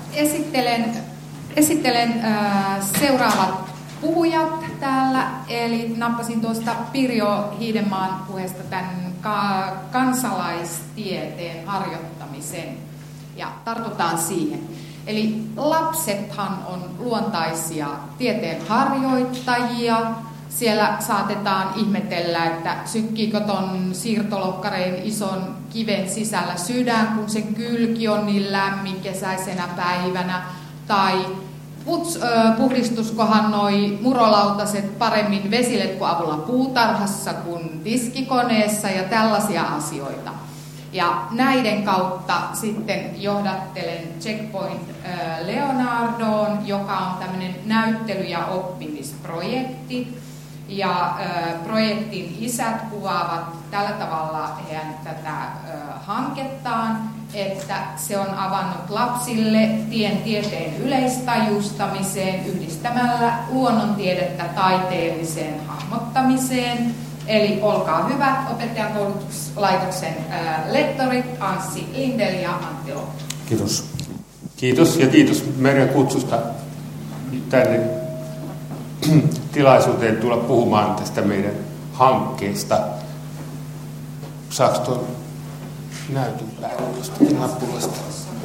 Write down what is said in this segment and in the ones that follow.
Esittelen seuraavat puhujat täällä, eli nappasin tuosta Pirjo Hiidenmaan puheesta tämän kansalaistieteen harjoittamisen ja tartutaan siihen. Eli lapsethan on luontaisia tieteen harjoittajia. Siellä saatetaan ihmetellä, että sykkiikö ton siirtolokkareen ison kiven sisällä sydän, kun se kylki on niin lämmin kesäisenä päivänä. Tai puhdistuskohan noi murolautaset paremmin vesiletku avulla puutarhassa kuin tiskikoneessa ja tällaisia asioita. Ja näiden kautta sitten johdattelen Checkpoint Leonardoon, joka on tämmöinen näyttely- ja oppimisprojekti. Ja projektin isät kuvaavat tällä tavalla heidän tätä hankettaan, että se on avannut lapsille tien tieteen yleistajustamiseen yhdistämällä luonnontiedettä taiteelliseen hahmottamiseen. Eli olkaa hyvät, opettajankoulutuslaitoksen lektorit Anssi Lindell ja Antti Lokka. Kiitos. Kiitos ja kiitos Merjan kutsusta tänne tilaisuuteen tulla puhumaan tästä meidän hankkeesta. Saaks tuon näytön päälle tuostakin nappulasta?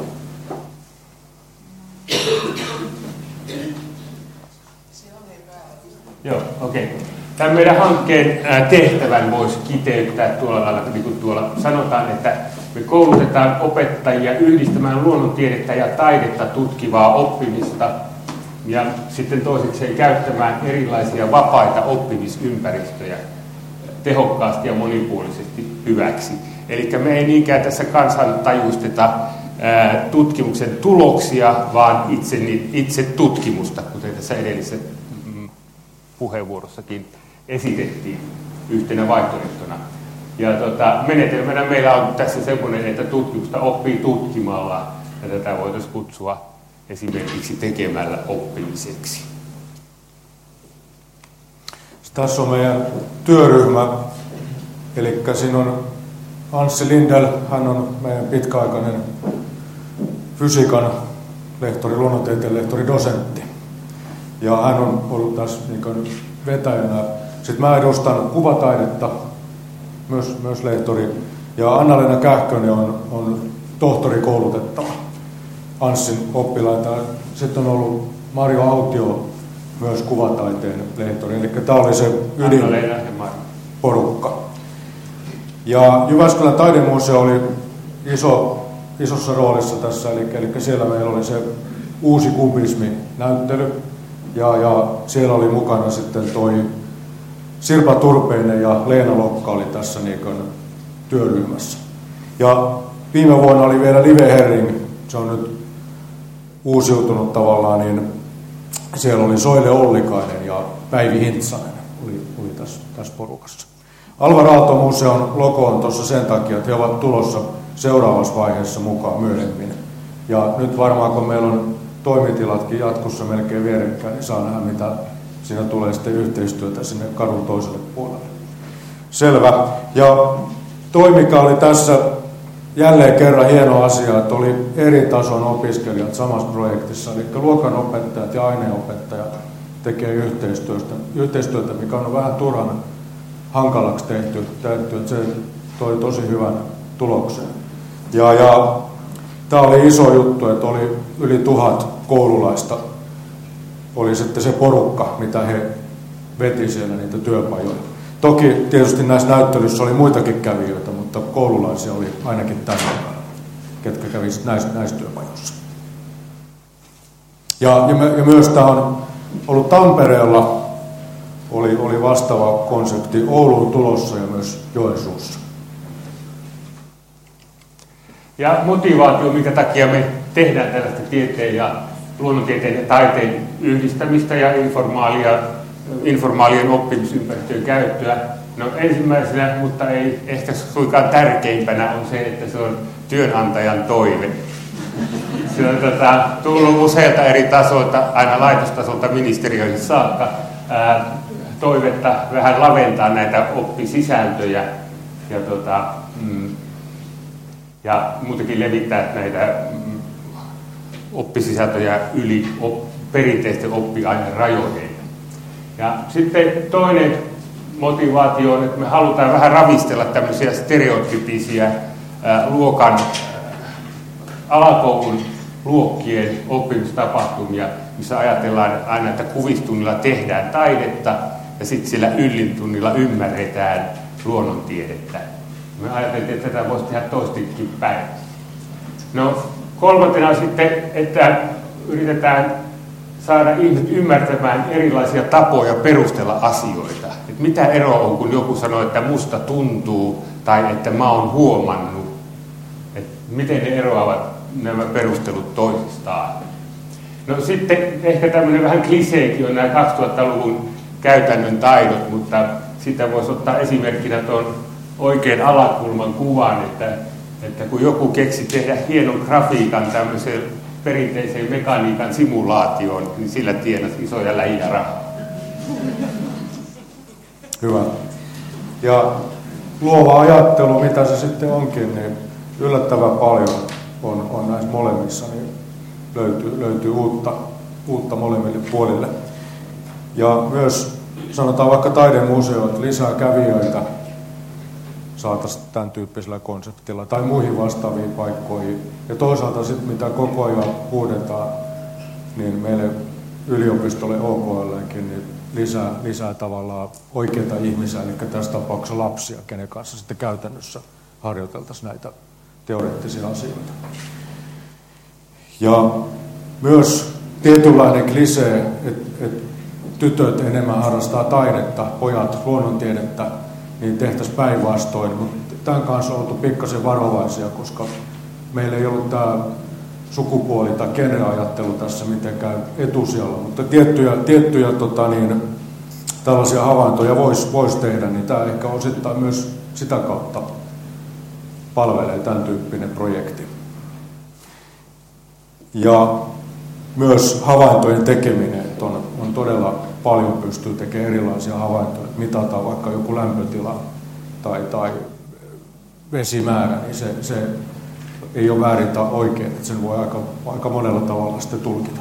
Joo, okei. Tämän meidän hankkeen tehtävän voisi kiteyttää tuolla lailla, niin kuin tuolla sanotaan, että me koulutetaan opettajia yhdistämään luonnontiedettä ja taidetta tutkivaa oppimista ja sitten toisekseen käyttämään erilaisia vapaita oppimisympäristöjä tehokkaasti ja monipuolisesti hyväksi. Eli me ei niinkään tässä kansantajuisteta tutkimuksen tuloksia, vaan itse tutkimusta, kuten tässä edellisessä puheenvuorossakin esitettiin yhtenä vaihtoehtona. Ja menetelmänä meillä on tässä semmoinen, että tutkimusta oppii tutkimalla, ja tätä voitaisiin kutsua esimerkiksi tekemällä oppimiseksi. Tässä on meidän työryhmä, eli siinä on Anssi Lindell, hän on meidän pitkäaikainen fysiikan lehtori, luonnontieteen lehtori, dosentti. Ja hän on ollut tässä niin vetäjänä. Sitten mä edustan kuvataidetta, myös lehtori. Ja Anna-Leena Kähkönen on tohtorikoulutettava Anssin oppilaita. Sitten on ollut Marjo Autio, myös kuvataiteen lehtori. Eli tämä oli se ydinporukka. Ja Jyväskylän taidemuseo oli isossa roolissa tässä, eli siellä meillä oli se uusi kubismi-näyttely. Ja siellä oli mukana sitten toi Sirpa Turpeinen ja Leena Lokka oli tässä niin työryhmässä. Ja viime vuonna oli vielä Live Herring, se on nyt uusiutunut tavallaan, niin siellä oli Soile Ollikainen ja Päivi Hintsanen oli tässä porukassa. Alvar Aalto-museon logo on tuossa sen takia, että he ovat tulossa seuraavassa vaiheessa mukaan myöhemmin. Ja nyt varmaan kun meillä on toimitilatkin jatkossa melkein vierekkäin, niin saa nähdä, mitä siinä tulee sitten yhteistyötä sinne kadun toiselle puolelle. Selvä. Ja mikä oli tässä jälleen kerran hieno asia, että oli eri tason opiskelijat samassa projektissa, eli luokanopettajat ja aineenopettajat tekee yhteistyötä, mikä on vähän turhan hankalaksi tehty, että se toi tosi hyvän tuloksen. Ja tämä oli iso juttu, että oli yli 1000 koululaista, oli sitten se porukka, mitä he veti siellä niitä työpajoja. Toki tietysti näissä näyttelyissä oli muitakin kävijöitä, mutta koululaisia oli ainakin tässä, ketkä kävisivät näissä työpajoissa. Ja myös tämä on ollut Tampereella, oli vastaava konsepti Ouluun tulossa ja myös Joensuussa. Ja motivaatio, minkä takia me tehdään tällaista tieteen ja luonnontieteen ja taiteen yhdistämistä ja informaalien oppimisympäristöjen käyttöä. No ensimmäisenä, mutta ei ehkä suinkaan tärkeimpänä, on se, että se on työnantajan toive. Se on tullut useilta eri tasoilta, aina laitostasolta ministeriöihin saakka, toivetta vähän laventaa näitä oppisisältöjä ja muutenkin levittää näitä oppisisältöjä yli perinteisten oppiainerajojen. Ja sitten toinen motivaatio on, että me halutaan vähän ravistella tämmöisiä stereotyyppisiä alakoulun luokkien oppimistapahtumia, missä ajatellaan aina, että kuvistunnilla tehdään taidetta ja sitten siellä yllintunnilla ymmärretään luonnontiedettä. Me ajateltiin, että tätä voisi tehdä toistikin päin. No, kolmantena sitten, että yritetään saada ihmiset ymmärtämään erilaisia tapoja perustella asioita. Et mitä eroa on, kun joku sanoo, että musta tuntuu tai että mä oon huomannut. Et miten ne eroavat nämä perustelut toisistaan. No sitten ehkä tämmöinen vähän kliseekin on nämä 2000-luvun käytännön taidot, mutta sitä voisi ottaa esimerkkinä tuon oikean alakulman kuvan, että kun joku keksi tehdä hienon grafiikan tämmöiseen perinteiseen mekaniikan simulaatioon, niin sillä tienasi isoja läjiä rahaa. Hyvä. Ja luova ajattelu, mitä se sitten onkin, niin yllättävän paljon on näissä molemmissa, niin löytyy uutta molemmille puolille. Ja myös sanotaan vaikka taidemuseot, lisää kävijöitä saataisiin tämän tyyppisellä konseptilla tai muihin vastaaviin paikkoihin. Ja toisaalta sitten mitä koko ajan huudetaan, niin meille yliopistolle OKL:nkin niin lisää tavallaan oikeita ihmisiä, eli tässä tapauksessa lapsia, kenen kanssa sitten käytännössä harjoiteltaisiin näitä teoreettisia asioita. Ja myös tietynlainen klisee, että tytöt enemmän harrastaa taidetta, pojat luonnontiedettä, niin tehtäisiin päinvastoin. Mutta tämän kanssa on oltu pikkasen varovaisia, koska meillä ei ollut tämä sukupuoli- tai genreajattelu tässä mitenkään etusijalla. Mutta tiettyjä tällaisia havaintoja voisi tehdä, niin tämä ehkä osittain myös sitä kautta palvelee tämän tyyppinen projekti. Ja myös havaintojen tekeminen, että on todella paljon pystyy tekemään erilaisia havaintoja. Että mitataan vaikka joku lämpötila tai vesimäärä, niin se ei ole väärin tai oikein, että sen voi aika monella tavalla sitten tulkita.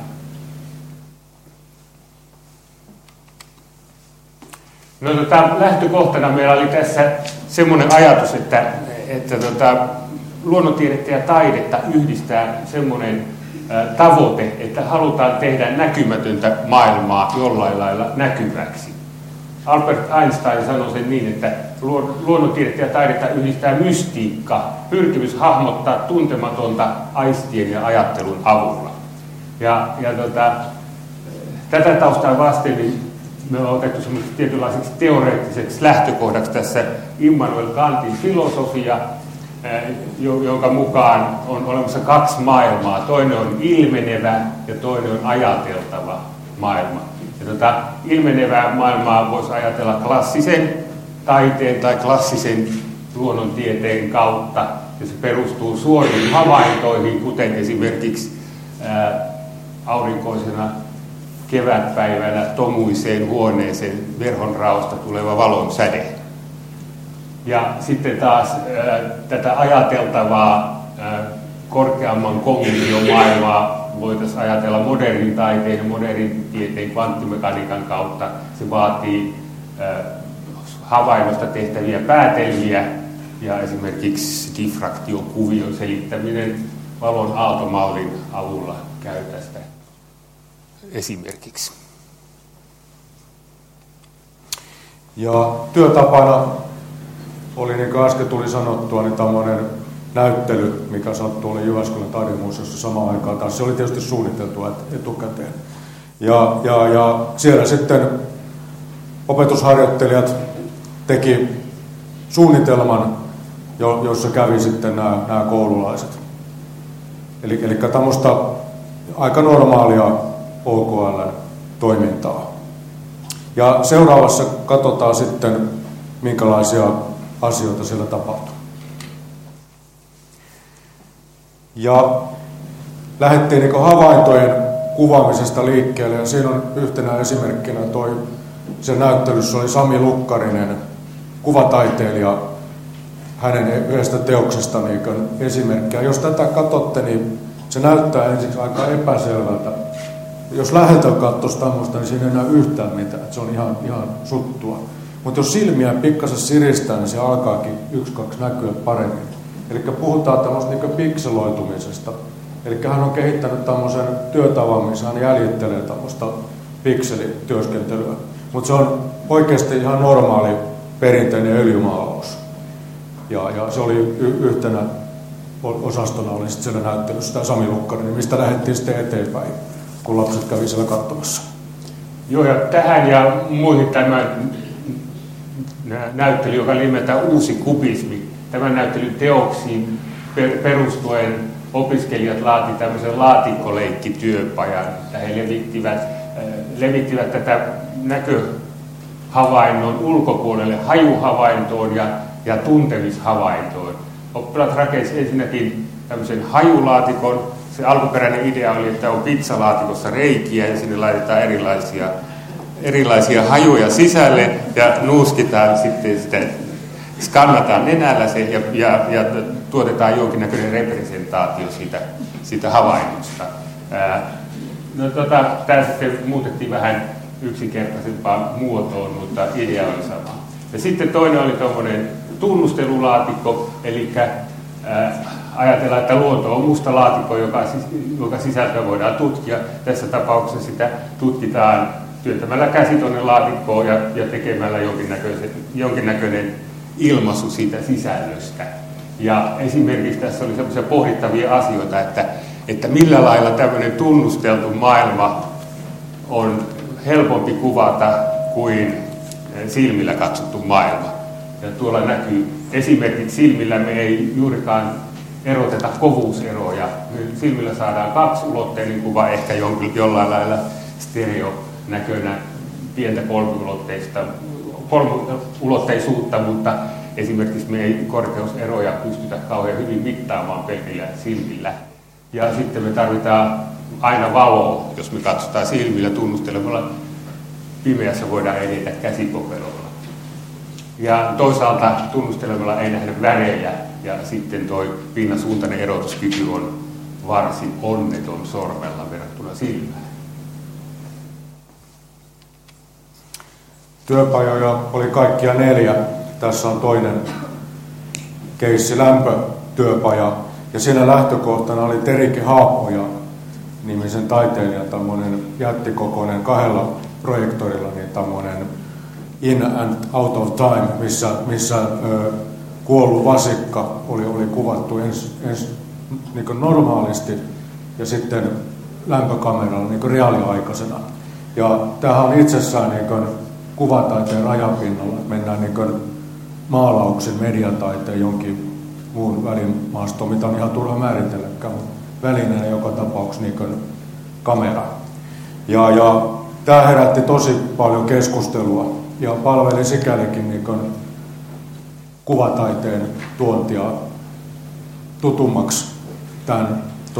No lähtökohtana meillä oli tässä semmoinen ajatus, että luonnontiedettä ja taidetta yhdistää semmoinen tavoite, että halutaan tehdä näkymätöntä maailmaa jollain lailla näkyväksi. Albert Einstein sanoi sen niin, että luonnontiedettä ja taidetta yhdistää mystiikka, pyrkimys hahmottaa tuntematonta aistien ja ajattelun avulla. Tätä taustaa vasten niin me ollaan otettu semmoiseksi tietynlaiseksi teoreettiseksi lähtökohdaksi tässä Immanuel Kantin filosofia, jonka mukaan on olemassa kaksi maailmaa. Toinen on ilmenevä ja toinen on ajateltava maailma. Ja ilmenevää maailmaa voisi ajatella klassisen taiteen tai klassisen luonnontieteen kautta, ja se perustuu suoriin havaintoihin, kuten esimerkiksi aurinkoisena kevätpäivänä tomuiseen huoneeseen verhonraosta tuleva valon säde. Ja sitten taas tätä ajateltavaa korkeamman kognition maailmaa voitaisiin ajatella modernin taiteen ja modernin tieteen kvanttimekaniikan kautta. Se vaatii havainnosta tehtäviä päätelmiä ja esimerkiksi diffraktiokuvion selittäminen valon aaltomallin avulla käy tästä esimerkiksi. Ja työtapana oli, niin kuin äsken tuli sanottua, niin tämmöinen näyttely, mikä sattuu oli Jyväskylän taidemuseossa samaan aikaan. Taas se oli tietysti suunniteltua etukäteen. Ja siellä sitten opetusharjoittelijat teki suunnitelman, jossa kävi sitten nämä koululaiset. Eli tämmöistä aika normaalia OKL-toimintaa. Ja seuraavassa katsotaan sitten, minkälaisia asioita siellä tapahtuu. Ja lähdettiin niin havaintojen kuvaamisesta liikkeelle, ja siinä on yhtenä esimerkkinä sen näyttelyssä oli Sami Lukkarinen, kuvataiteilija, hänen yhdestä teoksesta niin esimerkkiä. Jos tätä katsotte, niin se näyttää ensiksi aika epäselvältä. Jos läheltä katsoisi tämmöistä, niin siinä ei näy yhtään mitään, että se on ihan suttua. Mutta jos silmiä pikkasen siristää, niin se alkaakin 1-2 näkyä paremmin. Eli puhutaan tämmöistä niin pikseloitumisesta. Eli hän on kehittänyt tämmöisen työtavan, missä hän jäljittelee tämmöistä pikselityöskentelyä. Mutta se on oikeasti ihan normaali perinteinen öljymaalaus. Ja se oli yhtenä osastona oli sitten siellä näyttelyssä tämä Sami Lukkanen, niin mistä lähdettiin sitten eteenpäin, kun lapset kävi siellä katsomassa. Joo, ja tähän ja muihin tämä näyttely, joka nimetään Uusi kubismi. Tämän näyttelyn teoksiin perustuen opiskelijat laativat tämmöisen laatikkoleikkityöpajan, että he levittivät tätä näköhavainnon ulkopuolelle hajuhavaintoon ja tuntemishavaintoon. Oppilaat rakensivat ensinnäkin tämmöisen hajulaatikon. Se alkuperäinen idea oli, että on pizzalaatikossa reikiä ja sinne laitetaan erilaisia hajuja sisälle ja nuuskitaan sitten sitä, skannataan nenällä se ja tuotetaan jonkinnäköinen representaatio siitä havainnosta. Tämä sitten muutettiin vähän yksinkertaisempaan muotoon, mutta idea oli sama. Ja sitten toinen oli tuommoinen tunnustelulaatikko, eli ajatellaan, että luonto on musta laatikko, joka sisältöä voidaan tutkia. Tässä tapauksessa sitä tutkitaan työntämällä käsi tuonne laatikkoon ja tekemällä jonkinnäköinen ilmaisu siitä sisällöstä. Ja esimerkiksi tässä oli sellaisia pohdittavia asioita, että millä lailla tämmöinen tunnusteltu maailma on helpompi kuvata kuin silmillä katsottu maailma. Ja tuolla näkyy esimerkiksi silmillä me ei juurikaan eroteta kovuuseroja. Silmillä saadaan kaksiulotteinen kuva, ehkä jollain lailla stereonäköönä pientä kolmiulotteisuutta, mutta esimerkiksi me ei korkeuseroja pystytä kauhean hyvin mittaamaan pelkillä silmillä. Ja sitten me tarvitaan aina valoa, jos me katsotaan silmillä tunnustelemalla. Pimeässä voidaan edetä käsikopelolla. Ja toisaalta tunnustelemalla ei nähdä värejä ja sitten tuo pinnansuuntainen erotuskyky on varsin onneton sormella verrattuna silmään. Työpajoja oli kaikkia 4. Tässä on toinen keissi, lämpötyöpaja. Ja siinä lähtökohtana oli Terike Haapoja nimisen taiteilijan tämmöinen jättikokoinen 2 projektorilla niin tämmöinen In and Out of Time, missä kuollut vasikka oli kuvattu ensin niin normaalisti ja sitten lämpökameralla niin reaaliaikaisena. Ja tämähän on itsessään niin kuvataiteen rajapinnalla, että mennään niin maalauksen, mediataiteen, jonkin muun välimaastoon, mitä on ihan turha määritelläkään, mutta välineenä joka tapauksessa niin kamera. Ja tämä herätti tosi paljon keskustelua ja palveli sikälikin niin kuvataiteen tuontia tutummaksi tämän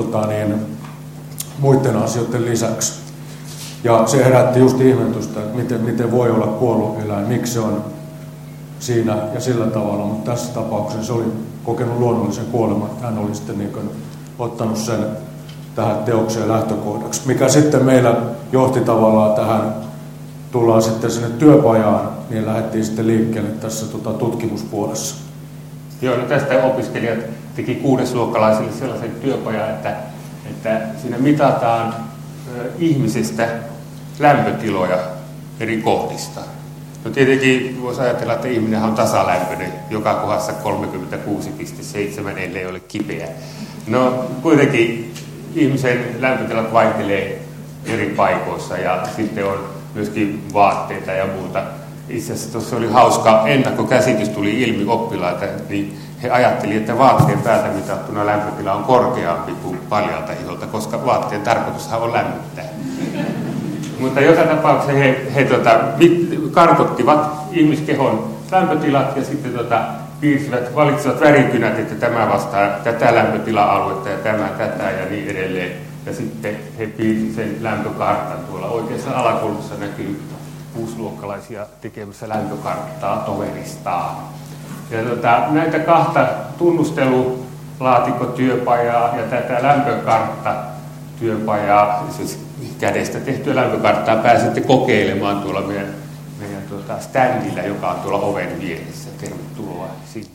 muiden asioiden lisäksi. Ja se herätti just ihmetystä, että miten voi olla kuollut eläin, miksi se on siinä ja sillä tavalla, mutta tässä tapauksessa se oli kokenut luonnollisen kuoleman, että hän oli sitten niin ottanut sen tähän teokseen lähtökohdaksi, mikä sitten meillä johti tavallaan tähän, tullaan sitten sinne työpajaan, niin lähdettiin sitten liikkeelle tässä tutkimuspuolessa. Joo, no tästä opiskelijat teki 6-luokkalaisille sellaisen työpajan, että siinä mitataan ihmisestä lämpötiloja eri kohdista. No tietenkin voisi ajatella, että ihminen on tasalämpöinen, joka kohdassa 36,7, ellei ole kipeä. No kuitenkin ihmisen lämpötilat vaihtelee eri paikoissa ja sitten on myöskin vaatteita ja muuta. Itse asiassa tuossa oli hauska ennakkokäsitys, tuli ilmi oppilaita, niin he ajattelivat, että vaatteen päältä mitattuna lämpötila on korkeampi kuin paljalta iholta, koska vaatteen tarkoitushan on lämmittää. Mutta joka tapauksessa he kartoittivat ihmiskehon lämpötilat ja sitten valitsivat värikynät, että tämä vastaa tätä lämpötila-aluetta ja tämä tätä ja niin edelleen. Ja sitten he piirsivät sen lämpökartan. Tuolla oikeassa alakulmassa näkyy 6-luokkalaisia tekemässä lämpökarttaa toveristaan. Ja näitä 2 laatikkotyöpajaa ja tätä lämpökarttatyöpajaa, siis kädestä tehtyä lämpökarttaa pääsette kokeilemaan tuolla meidän standilla, joka on tuolla oven vieressä. Tervetuloa sinne.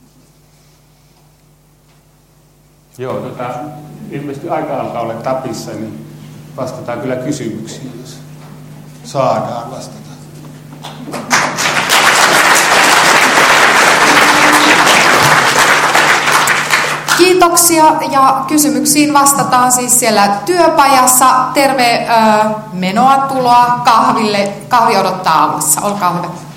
Joo, ilmeisesti aika alkaa olla tapissa, niin vastataan kyllä kysymyksiin, jos saadaan vastata. Kiitoksia ja kysymyksiin vastataan siis siellä työpajassa. Terve menoa tuloa kahville. Kahvi odottaa aulassa. Olkaa hyvä.